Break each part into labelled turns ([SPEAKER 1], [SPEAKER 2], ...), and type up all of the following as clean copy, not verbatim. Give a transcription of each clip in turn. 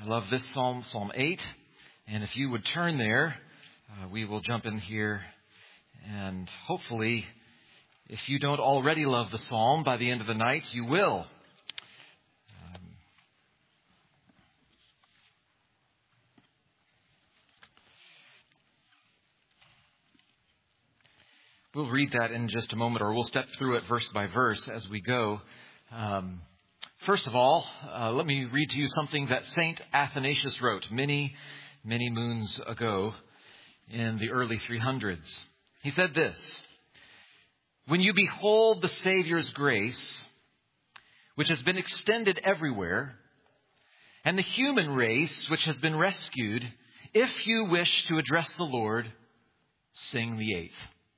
[SPEAKER 1] I love this psalm, Psalm 8. And if you would turn there, we will jump in here. And hopefully, if you don't already love the psalm, by the end of the night, you will. We'll read that in just a moment, or we'll step through it verse by verse as we go. First of all, let me read to you something that Saint Athanasius wrote many, many moons ago in the early 300s. He said this: "When you behold the Savior's grace, which has been extended everywhere, and the human race which has been rescued, if you wish to address the Lord, sing the eighth."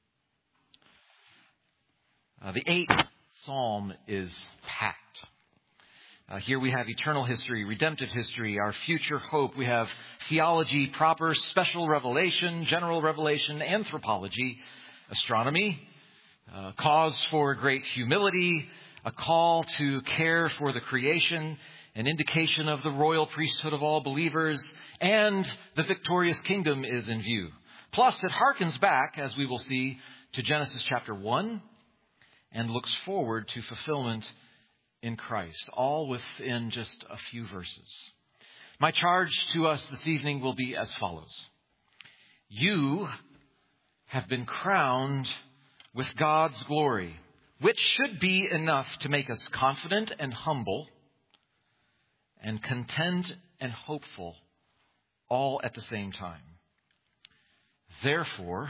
[SPEAKER 1] The eighth psalm is packed. Here we have eternal history, redemptive history, our future hope. We have theology proper, special revelation, general revelation, anthropology, astronomy, cause for great humility, a call to care for the creation, an indication of the royal priesthood of all believers, and the victorious kingdom is in view. Plus, it harkens back, as we will see, to Genesis chapter 1 and looks forward to fulfillment in Christ, all within just a few verses. My charge to us this evening will be as follows. You have been crowned with God's glory, which should be enough to make us confident and humble and content and hopeful all at the same time. Therefore,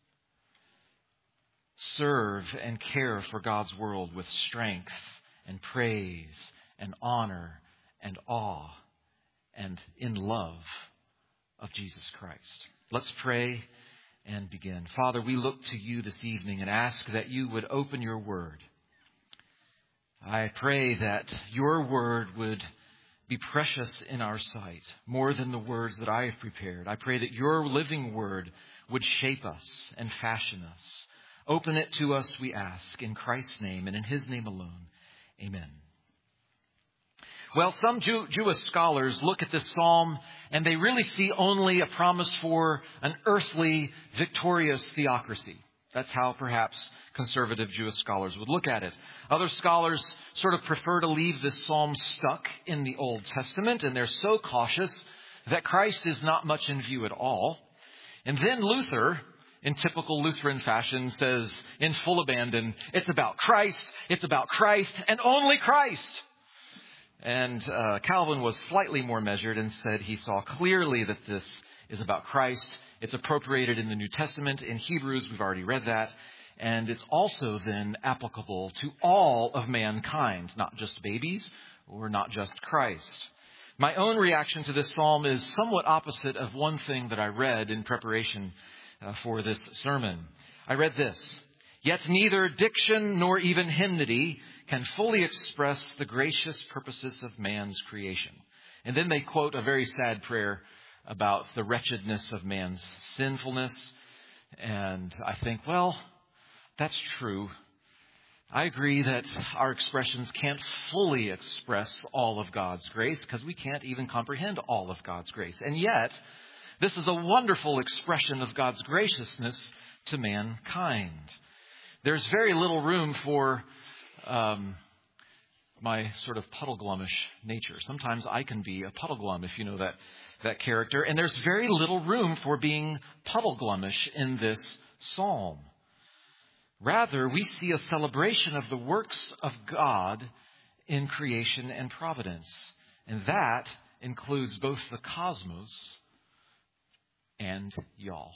[SPEAKER 1] serve and care for God's world with strength and praise and honor and awe and in love of Jesus Christ. Let's pray and begin. Father, we look to you this evening and ask that you would open your word. I pray that your word would be precious in our sight, more than the words that I have prepared. I pray that your living word would shape us and fashion us. Open it to us, we ask, in Christ's name and in his name alone. Amen. Well, some Jewish scholars look at this psalm and they really see only a promise for an earthly, victorious theocracy. That's how perhaps conservative Jewish scholars would look at it. Other scholars sort of prefer to leave this psalm stuck in the Old Testament, and they're so cautious that Christ is not much in view at all. And then Luther, in typical Lutheran fashion, says in full abandon, it's about Christ, and only Christ. And Calvin was slightly more measured and said he saw clearly that this is about Christ. It's appropriated in the New Testament. In Hebrews, we've already read that. And it's also then applicable to all of mankind, not just babies or not just Christ. My own reaction to this psalm is somewhat opposite of one thing that I read in preparation for this sermon. I read this: "Yet neither diction nor even hymnody can fully express the gracious purposes of man's creation." And then they quote a very sad prayer about the wretchedness of man's sinfulness. And I think, well, that's true. I agree that our expressions can't fully express all of God's grace because we can't even comprehend all of God's grace. And yet, this is a wonderful expression of God's graciousness to mankind. There's very little room for my sort of Puddleglum-ish nature. Sometimes I can be a Puddleglum, if you know that character. And there's very little room for being Puddleglum-ish in this psalm. Rather, we see a celebration of the works of God in creation and providence. And that includes both the cosmos and y'all.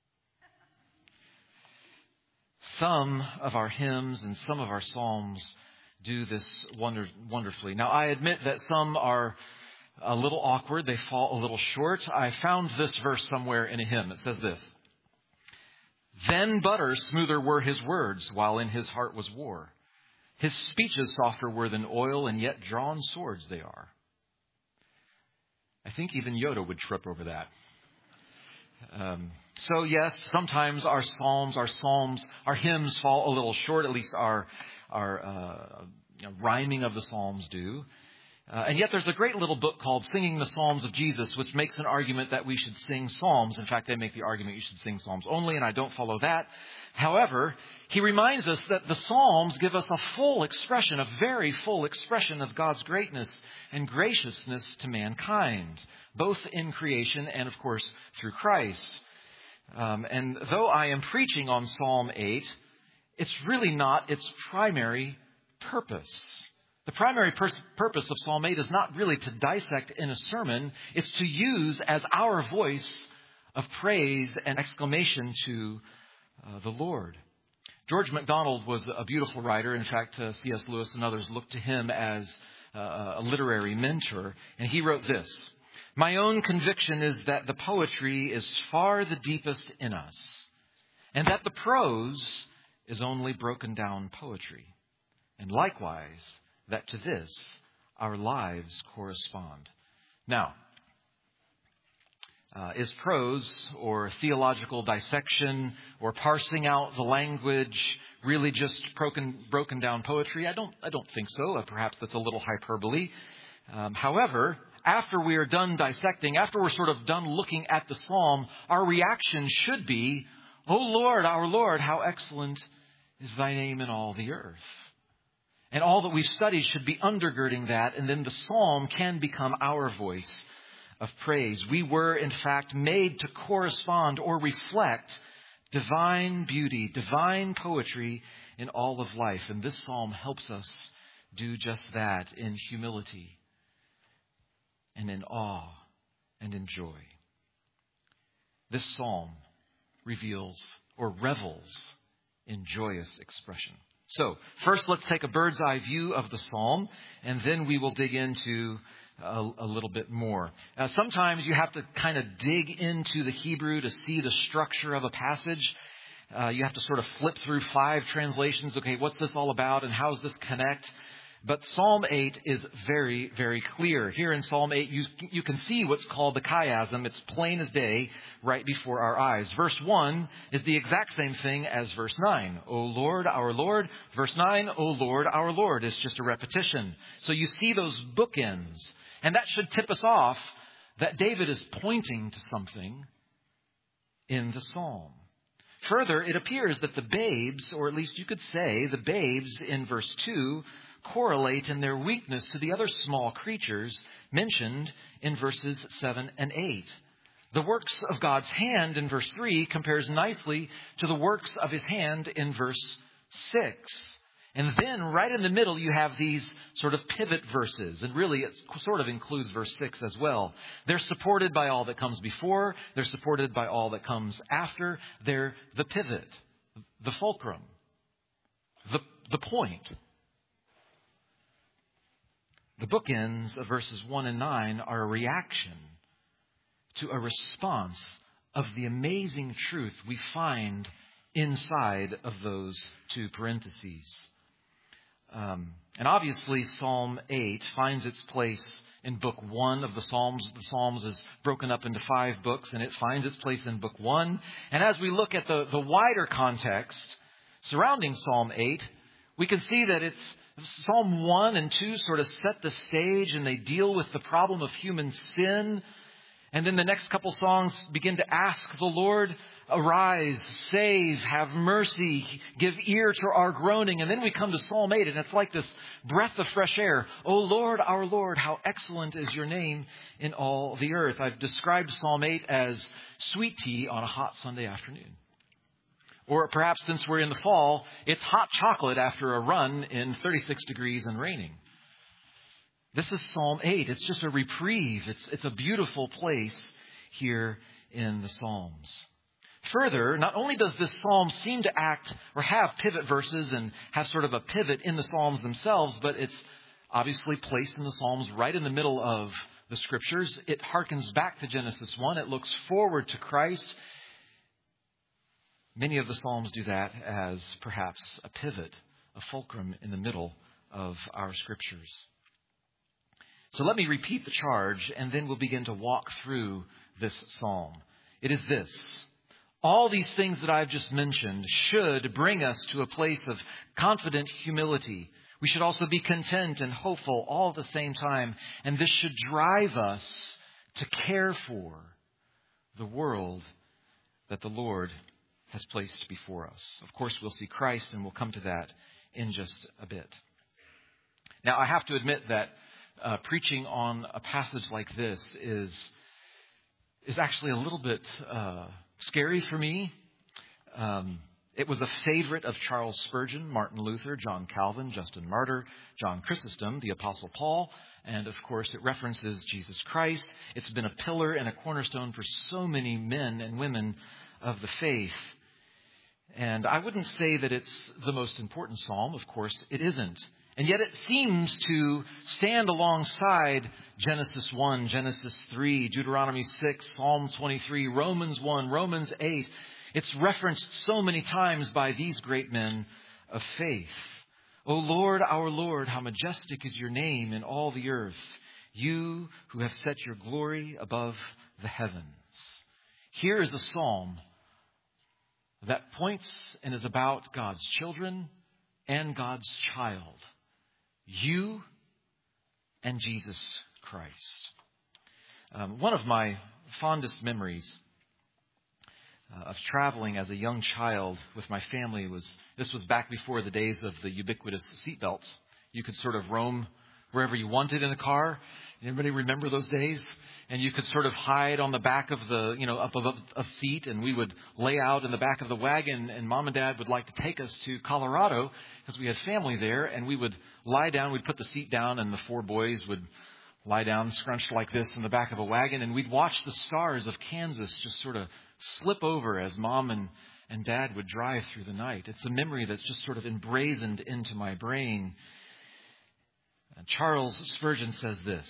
[SPEAKER 1] Some of our hymns and some of our psalms do this wonderfully. Now, I admit that some are a little awkward. They fall a little short. I found this verse somewhere in a hymn. It says this: "Then butter smoother were his words, while in his heart was war. His speeches softer were than oil, and yet drawn swords they are." I think even Yoda would trip over that. So yes, sometimes our hymns fall a little short. At least our rhyming of the psalms do. And yet there's a great little book called Singing the Psalms of Jesus, which makes an argument that we should sing psalms. In fact, they make the argument you should sing psalms only, and I don't follow that. However, he reminds us that the psalms give us a full expression, a very full expression of God's greatness and graciousness to mankind, both in creation and, of course, through Christ. And though I am preaching on Psalm 8, it's really not its primary purpose. The primary purpose of Psalm 8 is not really to dissect in a sermon. It's to use as our voice of praise and exclamation to the Lord. George MacDonald was a beautiful writer. In fact, C.S. Lewis and others looked to him as a literary mentor. And he wrote this: "My own conviction is that the poetry is far the deepest in us, and that the prose is only broken down poetry. And likewise, that to this our lives correspond." Now, is prose or theological dissection or parsing out the language really just broken down poetry? I don't think so. Perhaps that's a little hyperbole. However, after we are done dissecting, after we're sort of done looking at the psalm, our reaction should be, "O Lord, our Lord, how excellent is thy name in all the earth." And all that we've studied should be undergirding that, and then the psalm can become our voice of praise. We were, in fact, made to correspond or reflect divine beauty, divine poetry in all of life. And this psalm helps us do just that in humility and in awe and in joy. This psalm reveals or revels in joyous expression. So, first let's take a bird's eye view of the psalm, and then we will dig into a little bit more. Sometimes you have to kind of dig into the Hebrew to see the structure of a passage. You have to sort of flip through 5 translations. Okay, what's this all about and how does this connect? But Psalm 8 is very, very clear. Here in Psalm 8, you can see what's called the chiasm. It's plain as day right before our eyes. Verse 1 is the exact same thing as verse 9. O Lord, our Lord. Verse 9, O Lord, our Lord, is just a repetition. So you see those bookends. And that should tip us off that David is pointing to something in the psalm. Further, it appears that the babes, or at least you could say the babes in verse 2, correlate in their weakness to the other small creatures mentioned in verses 7 and 8. The works of God's hand in verse 3 compares nicely to the works of his hand in verse 6. And then right in the middle, you have these sort of pivot verses. And really, it sort of includes verse 6 as well. They're supported by all that comes before. They're supported by all that comes after. They're the pivot, the fulcrum, the point. The bookends of verses 1 and 9 are a reaction to a response of the amazing truth we find inside of those 2 parentheses. And obviously, Psalm 8 finds its place in Book 1 of the Psalms. The Psalms is broken up into 5 books, and it finds its place in Book 1. And as we look at the wider context surrounding Psalm 8, we can see that it's Psalm 1 and 2 sort of set the stage, and they deal with the problem of human sin. And then the next couple songs begin to ask the Lord, arise, save, have mercy, give ear to our groaning. And then we come to Psalm 8, and it's like this breath of fresh air. O Lord, our Lord, how excellent is your name in all the earth. I've described Psalm 8 as sweet tea on a hot Sunday afternoon. Or perhaps since we're in the fall, it's hot chocolate after a run in 36 degrees and raining. This is Psalm 8. It's just a reprieve. It's a beautiful place here in the Psalms. Further, not only does this psalm seem to act or have pivot verses and have sort of a pivot in the Psalms themselves, but it's obviously placed in the Psalms right in the middle of the Scriptures. It harkens back to Genesis 1. It looks forward to Christ. Many of the Psalms do that as perhaps a pivot, a fulcrum in the middle of our Scriptures. So let me repeat the charge, and then we'll begin to walk through this psalm. It is this: all these things that I've just mentioned should bring us to a place of confident humility, We should also be content and hopeful all at the same time. And this should drive us to care for the world that the Lord has placed before us. Of course, we'll see Christ, and we'll come to that in just a bit. Now, I have to admit that preaching on a passage like this is actually a little bit scary for me. It was a favorite of Charles Spurgeon, Martin Luther, John Calvin, Justin Martyr, John Chrysostom, the Apostle Paul, and of course it references Jesus Christ. It's been a pillar and a cornerstone for so many men and women of the faith. And I wouldn't say that it's the most important psalm. Of course, it isn't. And yet it seems to stand alongside Genesis 1, Genesis 3, Deuteronomy 6, Psalm 23, Romans 1, Romans 8. It's referenced so many times by these great men of faith. O Lord, our Lord, how majestic is your name in all the earth, you who have set your glory above the heavens. Here is a psalm that points and is about God's children and God's child, you and Jesus Christ. One of my fondest memories of traveling as a young child with my family was back before the days of the ubiquitous seatbelts. You could sort of roam wherever you wanted in a car. Anybody remember those days? And you could sort of hide on the back of up above a seat, and we would lay out in the back of the wagon, and Mom and Dad would like to take us to Colorado because we had family there, and we would lie down, we'd put the seat down, and the four boys would lie down scrunched like this in the back of a wagon, and we'd watch the stars of Kansas just sort of slip over as Mom and Dad would drive through the night. It's a memory that's just sort of emblazoned into my brain. And Charles Spurgeon says this: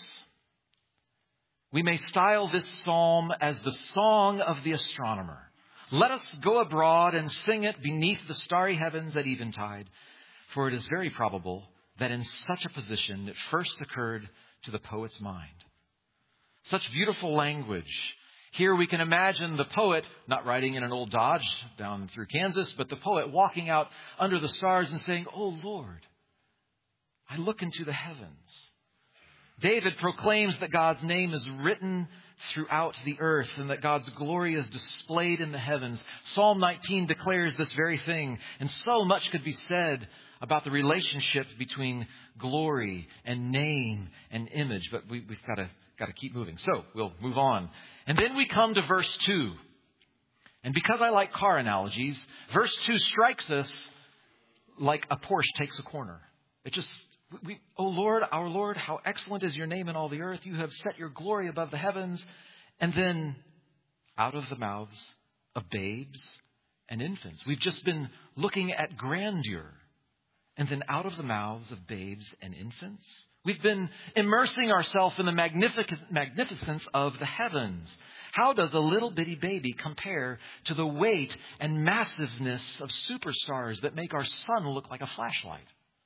[SPEAKER 1] we may style this psalm as the song of the astronomer. Let us go abroad and sing it beneath the starry heavens at eventide, for it is very probable that in such a position it first occurred to the poet's mind. Such beautiful language. Here we can imagine the poet not riding in an old Dodge down through Kansas, but the poet walking out under the stars and saying, "Oh Lord, I look into the heavens." David proclaims that God's name is written throughout the earth and that God's glory is displayed in the heavens. Psalm 19 declares this very thing. And so much could be said about the relationship between glory and name and image. But we've got to keep moving. So we'll move on. And then we come to verse 2. And because I like car analogies, verse 2 strikes us like a Porsche takes a corner. It just... O Lord, our Lord, how excellent is your name in all the earth. You have set your glory above the heavens. And then out of the mouths of babes and infants. We've just been looking at grandeur. And then out of the mouths of babes and infants. We've been immersing ourselves in the magnificence of the heavens. How does a little bitty baby compare to the weight and massiveness of superstars that make our sun look like a flashlight?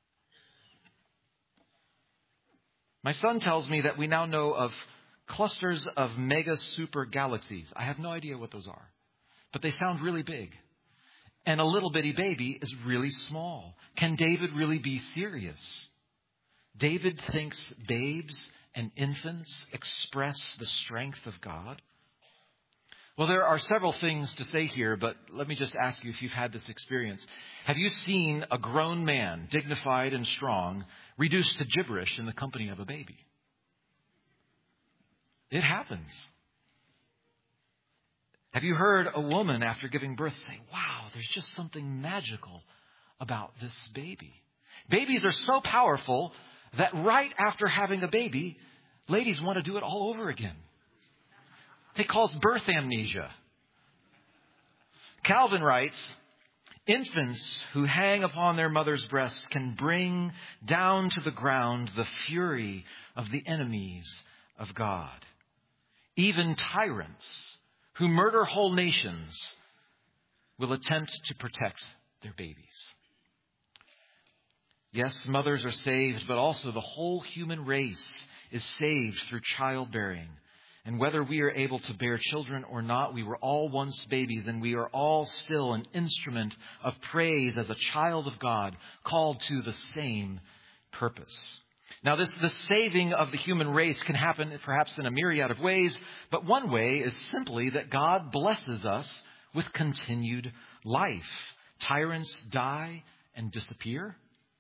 [SPEAKER 1] My son tells me that we now know of clusters of mega super galaxies. I have no idea what those are, but they sound really big. And a little bitty baby is really small. Can David really be serious? David thinks babes and infants express the strength of God. Well, there are several things to say here, but let me just ask you if you've had this experience. Have you seen a grown man, dignified and strong, reduced to gibberish in the company of a baby? It happens. Have you heard a woman after giving birth say, "Wow, there's just something magical about this baby"? Babies are so powerful that right after having a baby, ladies want to do it all over again. They call it birth amnesia. Calvin writes, infants who hang upon their mother's breasts can bring down to the ground the fury of the enemies of God. Even tyrants who murder whole nations will attempt to protect their babies. Yes, mothers are saved, but also the whole human race is saved through childbearing. And whether we are able to bear children or not, we were all once babies, and we are all still an instrument of praise as a child of God, called to the same purpose. Now, the saving of the human race can happen perhaps in a myriad of ways, but one way is simply that God blesses us with continued life. Tyrants die and disappear.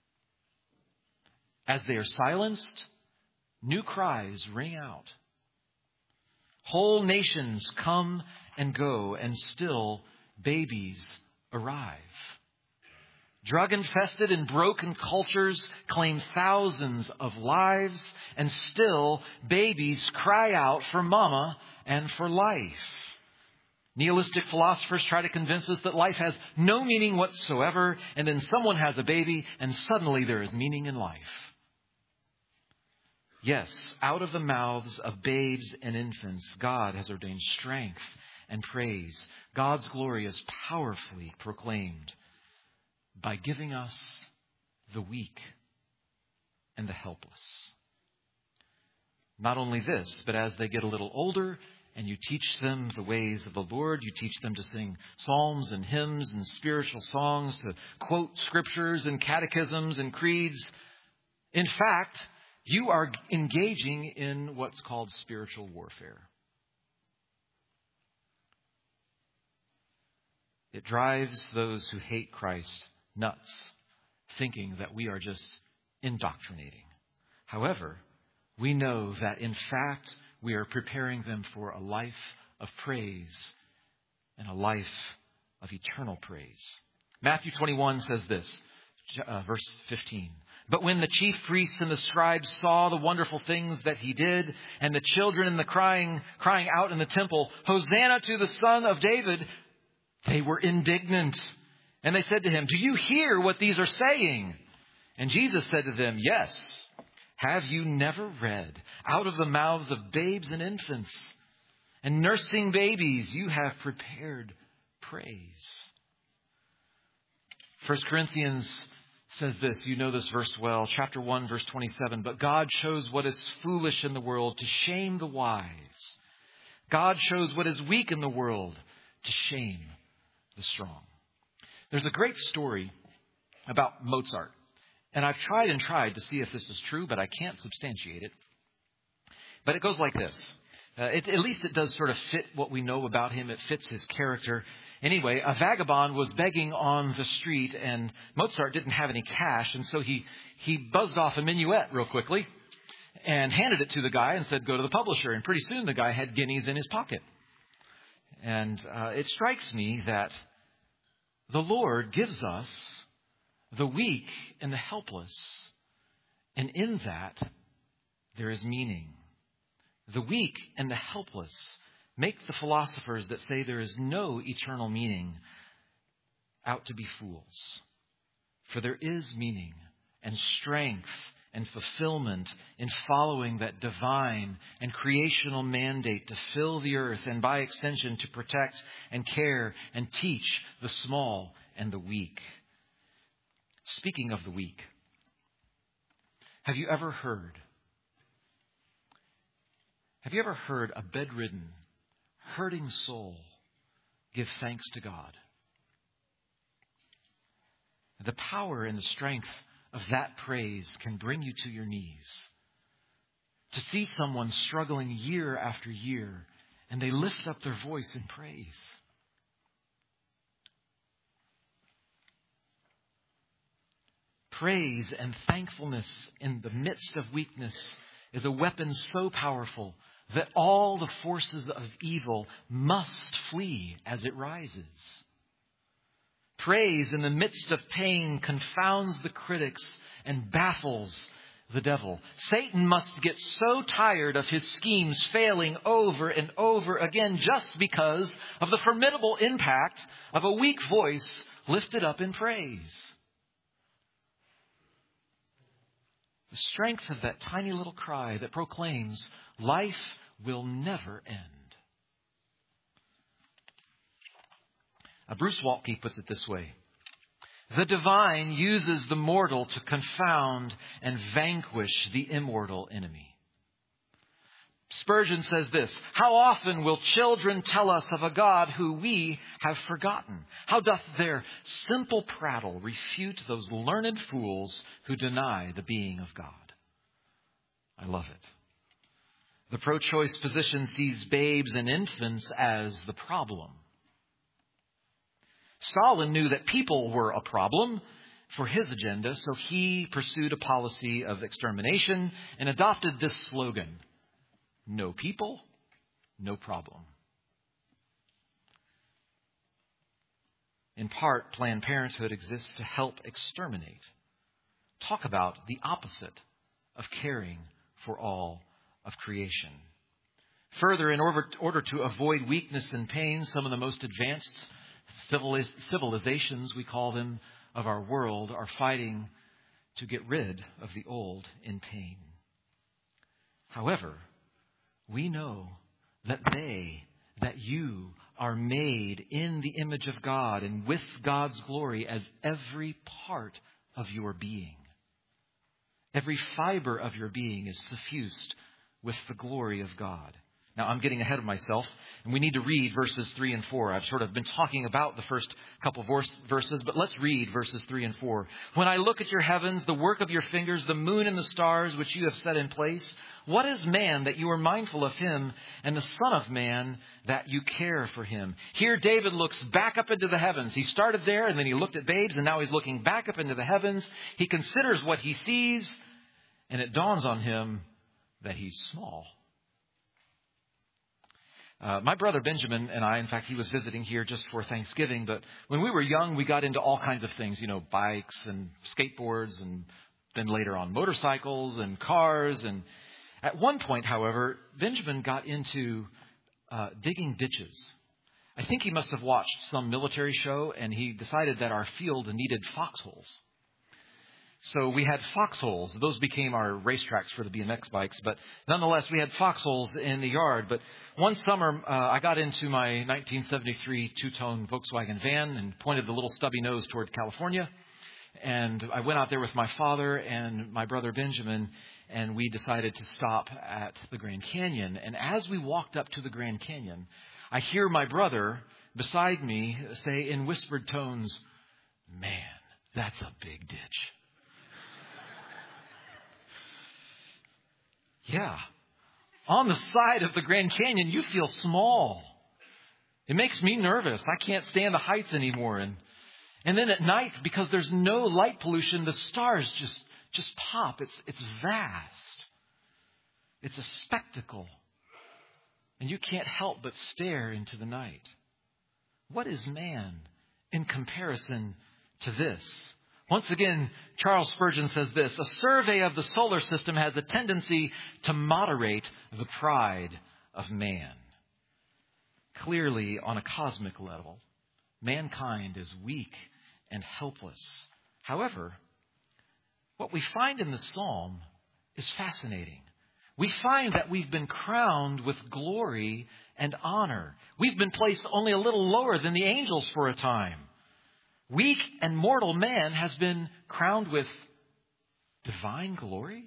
[SPEAKER 1] As they are silenced, new cries ring out. Whole nations come and go, and still babies arrive. Drug-infested and broken cultures claim thousands of lives, and still babies cry out for mama and for life. Nihilistic philosophers try to convince us that life has no meaning whatsoever, and then someone has a baby, and suddenly there is meaning in life. Yes, out of the mouths of babes and infants, God has ordained strength and praise. God's glory is powerfully proclaimed by giving us the weak and the helpless. Not only this, but as they get a little older and you teach them the ways of the Lord, you teach them to sing psalms and hymns and spiritual songs, to quote scriptures and catechisms and creeds. In fact, you are engaging in what's called spiritual warfare. It drives those who hate Christ nuts, thinking that we are just indoctrinating. However, we know that in fact we are preparing them for a life of praise and a life of eternal praise. Matthew 21 says this, verse 15. But when the chief priests and the scribes saw the wonderful things that he did, and the children and the crying out in the temple, Hosanna to the Son of David, they were indignant. And they said to him, do you hear what these are saying? And Jesus said to them, yes. Have you never read, out of the mouths of babes and infants and nursing babies, you have prepared praise. 1 Corinthians says this, you know this verse well, chapter 1, verse 27. But God shows what is foolish in the world to shame the wise. God shows what is weak in the world to shame the strong. There's a great story about Mozart. And I've tried to see if this is true, but I can't substantiate it. But it goes like this. At least it does sort of fit what we know about him. It fits his character. Anyway, a vagabond was begging on the street, and Mozart didn't have any cash. And so he buzzed off a minuet real quickly and handed it to the guy and said, go to the publisher. And pretty soon the guy had guineas in his pocket. And it strikes me that the Lord gives us the weak and the helpless. And in that, there is meaning. The weak and the helpless make the philosophers that say there is no eternal meaning out to be fools. For there is meaning and strength and fulfillment in following that divine and creational mandate to fill the earth and by extension to protect and care and teach the small and the weak. Speaking of the weak, have you ever heard a bedridden, hurting soul give thanks to God? The power and the strength of that praise can bring you to your knees. To see someone struggling year after year, and they lift up their voice in praise. Praise and thankfulness in the midst of weakness is a weapon so powerful that all the forces of evil must flee as it rises. Praise in the midst of pain confounds the critics and baffles the devil. Satan must get so tired of his schemes failing over and over again just because of the formidable impact of a weak voice lifted up in praise. The strength of that tiny little cry that proclaims life will never end. Bruce Waltke puts it this way. The divine uses the mortal to confound and vanquish the immortal enemy. Spurgeon says this: "How often will children tell us of a God who we have forgotten? How doth their simple prattle refute those learned fools who deny the being of God?" I love it. The pro-choice position sees babes and infants as the problem. Stalin knew that people were a problem for his agenda, so he pursued a policy of extermination and adopted this slogan: "No people, no problem." In part, Planned Parenthood exists to help exterminate. Talk about the opposite of caring for all of creation. Further, in order to avoid weakness and pain, some of the most advanced civilizations, we call them, of our world are fighting to get rid of the old in pain. However, we know that you are made in the image of God and with God's glory as every part of your being. Every fiber of your being is suffused with the glory of God. Now, I'm getting ahead of myself, and we need to read verses 3 and 4. I've sort of been talking about the first couple verses, but let's read verses 3 and 4. "When I look at your heavens, the work of your fingers, the moon and the stars which you have set in place, what is man that you are mindful of him, and the Son of Man that you care for him?" Here David looks back up into the heavens. He started there, and then he looked at babes, and now he's looking back up into the heavens. He considers what he sees, and it dawns on him that he's small. My brother Benjamin and I, in fact, he was visiting here just for Thanksgiving, but when we were young, we got into all kinds of things, bikes and skateboards, and then later on motorcycles and cars. And at one point, however, Benjamin got into digging ditches. I think he must have watched some military show, and he decided that our field needed foxholes. So we had foxholes. Those became our racetracks for the BMX bikes. But nonetheless, we had foxholes in the yard. But one summer, I got into my 1973 two-tone Volkswagen van and pointed the little stubby nose toward California. And I went out there with my father and my brother Benjamin, and we decided to stop at the Grand Canyon. And as we walked up to the Grand Canyon, I hear my brother beside me say in whispered tones, "Man, that's a big ditch." Yeah. On the side of the Grand Canyon, you feel small. It makes me nervous. I can't stand the heights anymore. And then at night, because there's no light pollution, the stars just pop. It's vast. It's a spectacle. And you can't help but stare into the night. What is man in comparison to this? Once again, Charles Spurgeon says this: "A survey of the solar system has a tendency to moderate the pride of man." Clearly, on a cosmic level, mankind is weak and helpless. However, what we find in the psalm is fascinating. We find that we've been crowned with glory and honor. We've been placed only a little lower than the angels for a time. Weak and mortal man has been crowned with divine glory.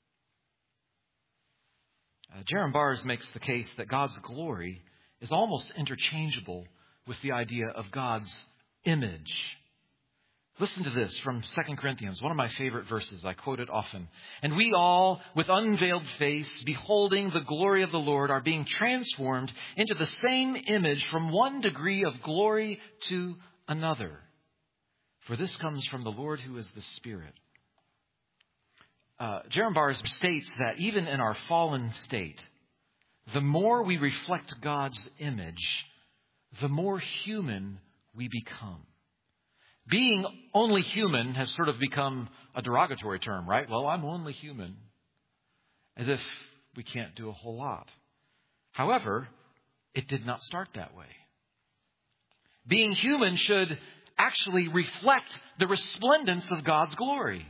[SPEAKER 1] Jerram Barrs makes the case that God's glory is almost interchangeable with the idea of God's image. Listen to this from 2 Corinthians, one of my favorite verses. I quote it often. "And we all, with unveiled face, beholding the glory of the Lord, are being transformed into the same image from one degree of glory to another. For this comes from the Lord who is the Spirit." Jerram Barrs states that even in our fallen state, the more we reflect God's image, the more human we become. Being only human has sort of become a derogatory term, right? Well, I'm only human. As if we can't do a whole lot. However, it did not start that way. Being human should actually reflect the resplendence of God's glory.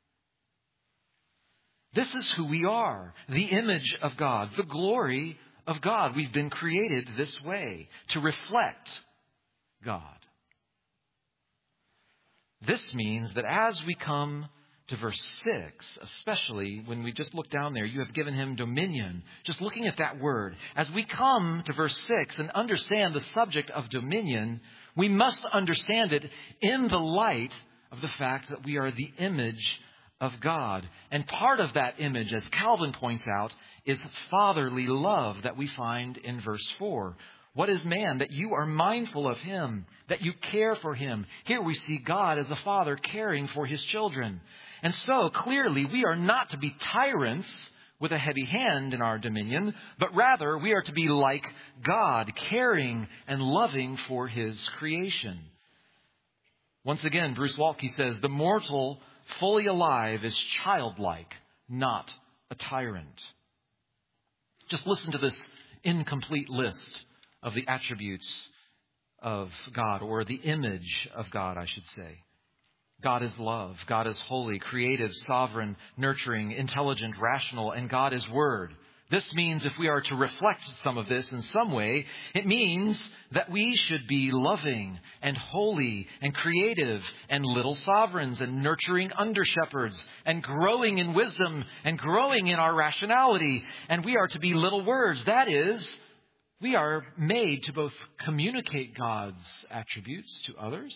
[SPEAKER 1] This is who we are, the image of God, the glory of God. We've been created this way, to reflect God. This means that as we come to verse 6, especially when we just look down there, you have given him dominion. Just looking at that word, as we come to verse 6 and understand the subject of dominion, we must understand it in the light of the fact that we are the image of God. And part of that image, as Calvin points out, is fatherly love that we find in verse 4. What is man? That you are mindful of him, that you care for him. Here we see God as a father caring for his children. And so clearly we are not to be tyrants with a heavy hand in our dominion, but rather we are to be like God, caring and loving for his creation. Once again, Bruce Waltke says, the mortal fully alive is childlike, not a tyrant. Just listen to this incomplete list of the attributes of God, or the image of God, I should say. God is love. God is holy, creative, sovereign, nurturing, intelligent, rational, and God is word. This means if we are to reflect some of this in some way, it means that we should be loving and holy and creative and little sovereigns and nurturing under shepherds and growing in wisdom and growing in our rationality. And we are to be little words. That is, we are made to both communicate God's attributes to others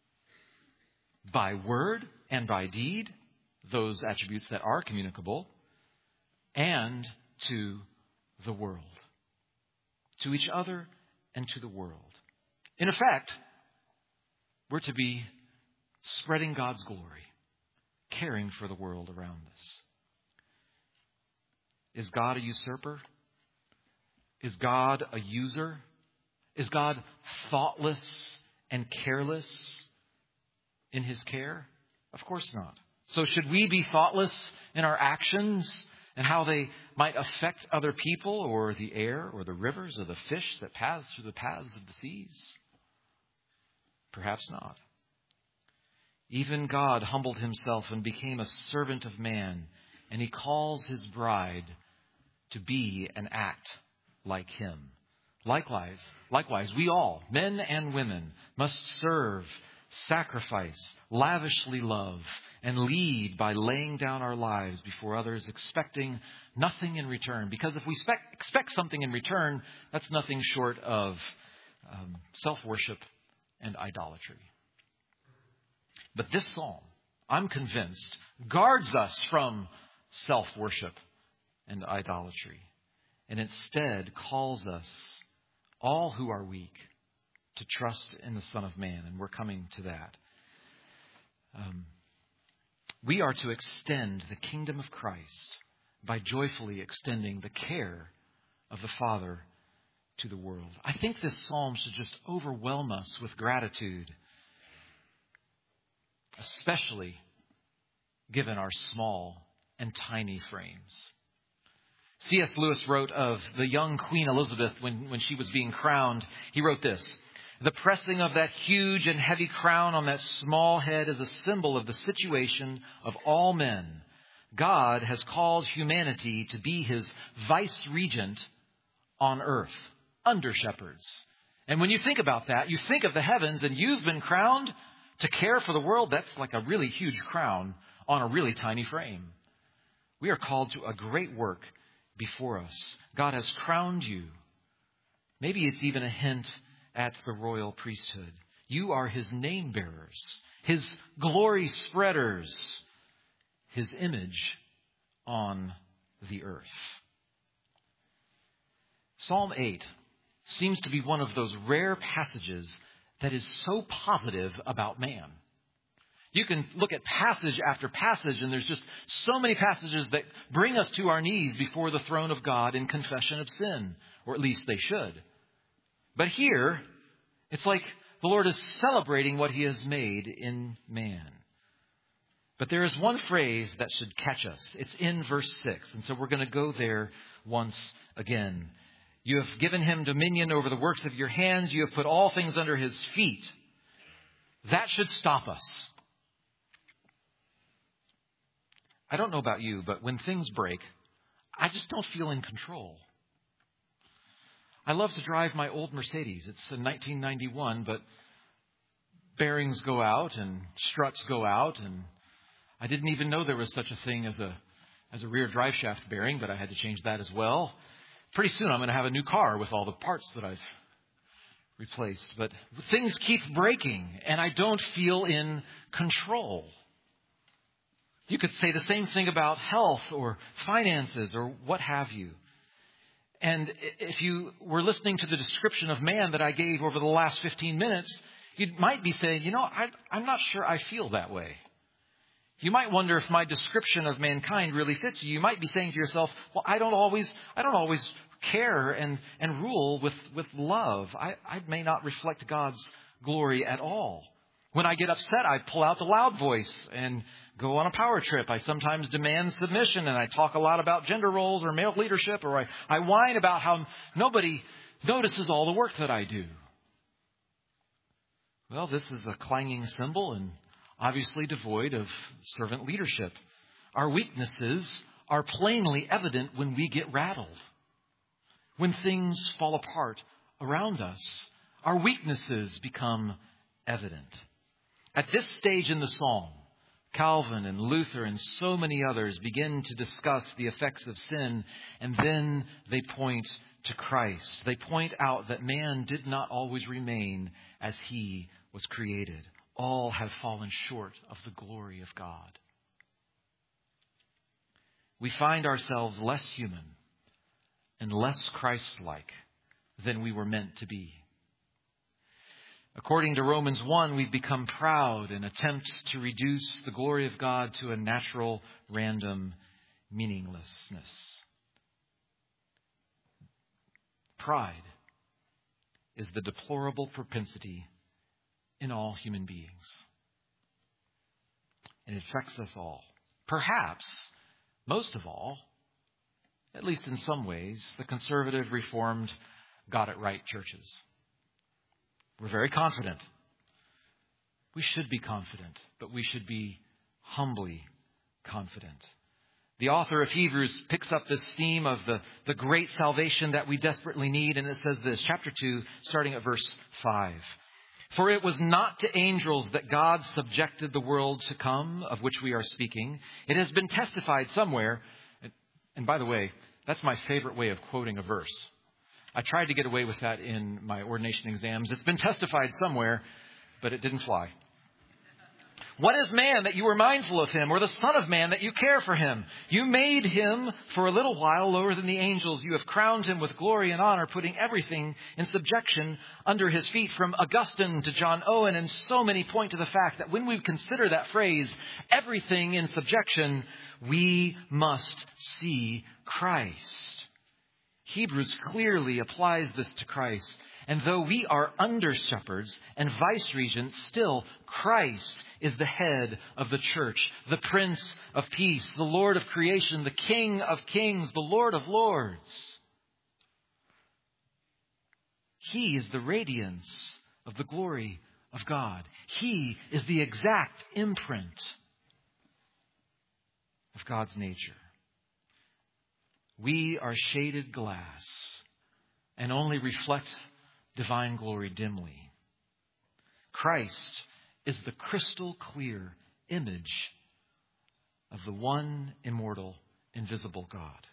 [SPEAKER 1] by word and by deed, those attributes that are communicable, and to the world, to each other and to the world. In effect, we're to be spreading God's glory, caring for the world around us. Is God a usurper? Is God a user? Is God thoughtless and careless in his care? Of course not. So should we be thoughtless in our actions and how they might affect other people or the air or the rivers or the fish that pass through the paths of the seas? Perhaps not. Even God humbled himself and became a servant of man, and he calls his bride to be and act like him. Likewise, we all, men and women, must serve, sacrifice, lavishly love, and lead by laying down our lives before others, expecting nothing in return. Because if we expect something in return, that's nothing short of self-worship and idolatry. But this psalm, I'm convinced, guards us from self-worship and idolatry, and instead calls us, all who are weak, to trust in the Son of Man. And we're coming to that. We are to extend the kingdom of Christ by joyfully extending the care of the Father to the world. I think this psalm should just overwhelm us with gratitude, especially given our small and tiny frames. C.S. Lewis wrote of the young Queen Elizabeth when she was being crowned. He wrote this: the pressing of that huge and heavy crown on that small head is a symbol of the situation of all men. God has called humanity to be his vice-regent on earth, under shepherds. And when you think about that, you think of the heavens, and you've been crowned to care for the world. That's like a really huge crown on a really tiny frame. We are called to a great work before us. God has crowned you. Maybe it's even a hint at the royal priesthood. You are his name bearers, his glory spreaders, his image on the earth. Psalm 8 seems to be one of those rare passages that is so positive about man. You can look at passage after passage, and there's just so many passages that bring us to our knees before the throne of God in confession of sin, or at least they should. But here, it's like the Lord is celebrating what he has made in man. But there is one phrase that should catch us. It's in verse 6, and so we're going to go there once again. You have given him dominion over the works of your hands. You have put all things under his feet. That should stop us. I don't know about you, but when things break, I just don't feel in control. I love to drive my old Mercedes. It's a 1991, but bearings go out and struts go out, and I didn't even know there was such a thing as a rear drive shaft bearing, but I had to change that as well. Pretty soon I'm going to have a new car with all the parts that I've replaced. But things keep breaking, and I don't feel in control. You could say the same thing about health or finances or what have you. And if you were listening to the description of man that I gave over the last 15 minutes, you might be saying, I'm not sure I feel that way. You might wonder if my description of mankind really fits you. You might be saying to yourself, well, I don't always care and rule with love. I may not reflect God's glory at all. When I get upset, I pull out the loud voice and go on a power trip. I sometimes demand submission, and I talk a lot about gender roles or male leadership, or I whine about how nobody notices all the work that I do. Well, this is a clanging cymbal and obviously devoid of servant leadership. Our weaknesses are plainly evident when we get rattled. When things fall apart around us, our weaknesses become evident. At this stage in the psalm, Calvin and Luther and so many others begin to discuss the effects of sin, and then they point to Christ. They point out that man did not always remain as he was created. All have fallen short of the glory of God. We find ourselves less human and less Christ-like than we were meant to be. According to Romans 1, we've become proud and attempt to reduce the glory of God to a natural, random meaninglessness. Pride is the deplorable propensity in all human beings. And it affects us all. Perhaps, most of all, at least in some ways, the conservative, reformed, got it right churches. We're very confident. We should be confident, but we should be humbly confident. The author of Hebrews picks up this theme of the great salvation that we desperately need, and it says this, chapter 2, starting at verse 5. For it was not to angels that God subjected the world to come, of which we are speaking. It has been testified somewhere. And by the way, that's my favorite way of quoting a verse. I tried to get away with that in my ordination exams. It's been testified somewhere, but it didn't fly. What is man that you were mindful of him, or the son of man that you care for him? You made him for a little while lower than the angels. You have crowned him with glory and honor, putting everything in subjection under his feet. From Augustine to John Owen, and so many point to the fact that when we consider that phrase, everything in subjection, we must see Christ. Hebrews clearly applies this to Christ. And though we are under shepherds and vice regents, still Christ is the head of the church, the Prince of Peace, the Lord of creation, the King of kings, the Lord of lords. He is the radiance of the glory of God. He is the exact imprint of God's nature. We are shaded glass and only reflect divine glory dimly. Christ is the crystal clear image of the one immortal, invisible God.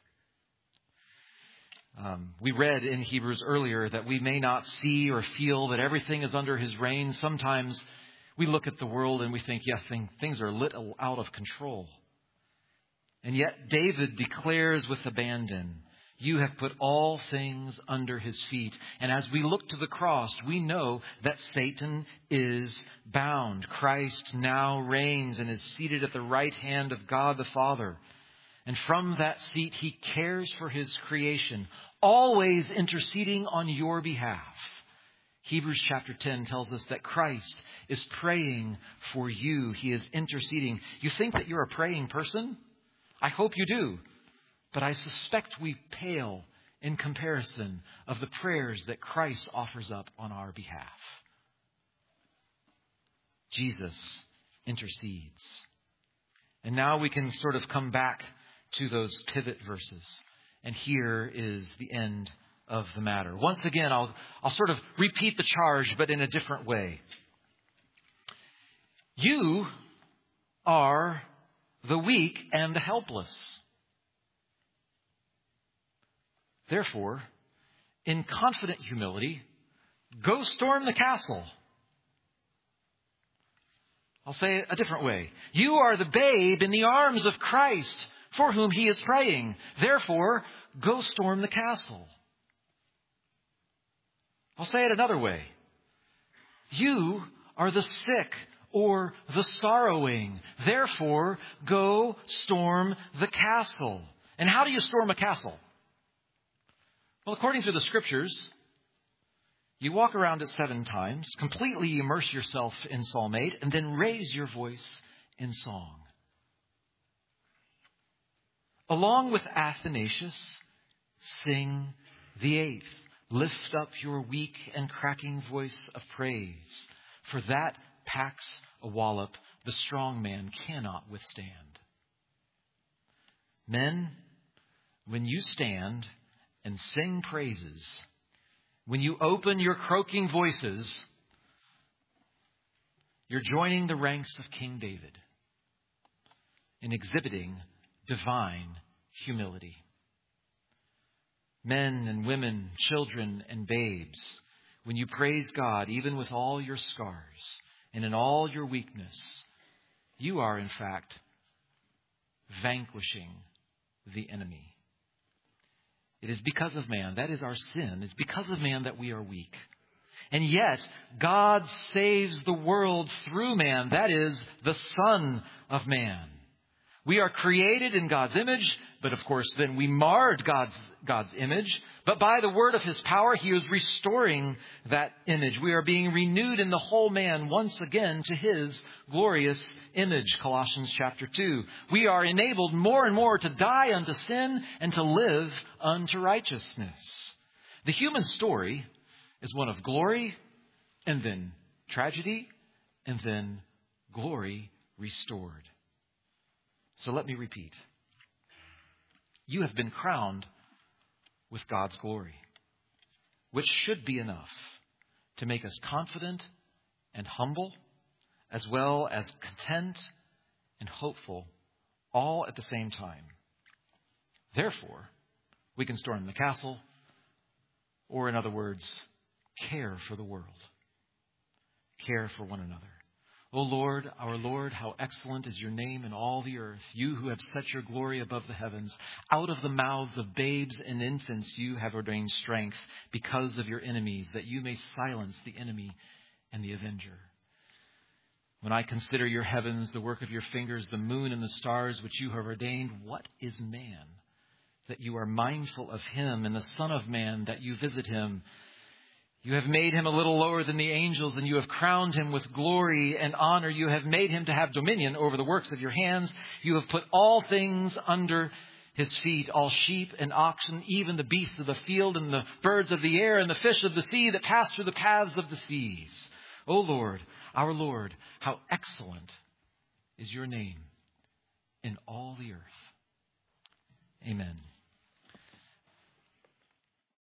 [SPEAKER 1] We read in Hebrews earlier that we may not see or feel that everything is under his reign. Sometimes we look at the world and we think, things are lit out of control. And yet David declares with abandon, you have put all things under his feet. And as we look to the cross, we know that Satan is bound. Christ now reigns and is seated at the right hand of God the Father. And from that seat, he cares for his creation, always interceding on your behalf. Hebrews chapter 10 tells us that Christ is praying for you. He is interceding. You think that you're a praying person? I hope you do. But I suspect we pale in comparison of the prayers that Christ offers up on our behalf. Jesus intercedes. And now we can sort of come back to those pivot verses. And here is the end of the matter. Once again, I'll sort of repeat the charge, but in a different way. You are the weak and the helpless. Therefore, in confident humility, go storm the castle. I'll say it a different way. You are the babe in the arms of Christ for whom he is praying. Therefore, go storm the castle. I'll say it another way. You are the sick or the sorrowing. Therefore, go storm the castle. And how do you storm a castle? Well, according to the Scriptures, you walk around it 7 times, completely immerse yourself in Psalm 8, and then raise your voice in song. Along with Athanasius, sing the 8th. Lift up your weak and cracking voice of praise, for that packs a wallop the strong man cannot withstand. Men, when you stand and sing praises, when you open your croaking voices, you're joining the ranks of King David in exhibiting divine humility. Men and women, children and babes, when you praise God, even with all your scars and in all your weakness, you are, in fact, vanquishing the enemy. It is because of man, that is our sin. It's because of man that we are weak. And yet, God saves the world through man, that is, the Son of Man. We are created in God's image, but of course then we marred God's image. But by the word of his power, he is restoring that image. We are being renewed in the whole man once again to his glorious image, Colossians chapter 2. We are enabled more and more to die unto sin and to live unto righteousness. The human story is one of glory and then tragedy and then glory restored. So let me repeat. You have been crowned with God's glory, which should be enough to make us confident and humble, as well as content and hopeful, all at the same time. Therefore, we can storm the castle, or in other words, care for the world, care for one another. O Lord, our Lord, how excellent is your name in all the earth. You who have set your glory above the heavens. Out of the mouths of babes and infants you have ordained strength because of your enemies, that you may silence the enemy and the avenger. When I consider your heavens, the work of your fingers, the moon and the stars which you have ordained, what is man that you are mindful of him, and the Son of Man that you visit him? You have made him a little lower than the angels, and you have crowned him with glory and honor. You have made him to have dominion over the works of your hands. You have put all things under his feet, all sheep and oxen, even the beasts of the field and the birds of the air and the fish of the sea that pass through the paths of the seas. O Lord, our Lord, how excellent is your name in all the earth. Amen.